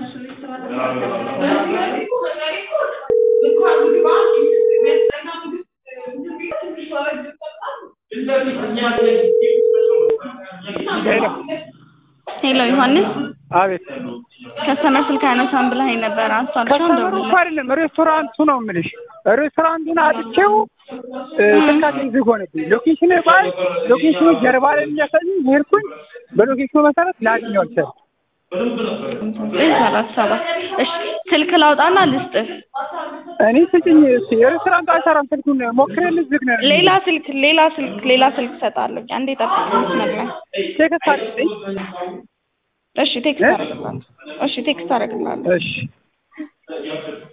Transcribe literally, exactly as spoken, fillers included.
ሄሎ ዮሐንስ አቤት ከስተመር ስልክ አነሳን ብለኸኝ ነበር አንሳልሻው ከስተመሩ አይደለም ሬስቶራንቱ ነው የምልሽ ሬስቶራንቱን አጥቼው ስልካችን ዝግ ሆነብኝ ሎኬሽን ባይ ሎኬሽኑ ጀርባ ላይ የሚያሳየኝ ሄድኩኝ በሎኬሽኑ መሰረት ላገኘው አልቻልኩም ሰላሳ ሰባት እሺ ስልክ ላውጣና ልስጥህ እኔ ስጭኝ የሬስቶራንቱ አይሰራም ስልኩን ሞክሬልህ ዝግ ነው ሌላ ስልክ ሌላ ስልክ ሌላ ስልክ ሰጣለሁ አንዴ ጠብቀኝ ነበር ቴክስት አድርግልኝ እሺ ቴክስት አደርግልሃለሁ እሺ ቴክስት አደርግልሃለሁ እሺ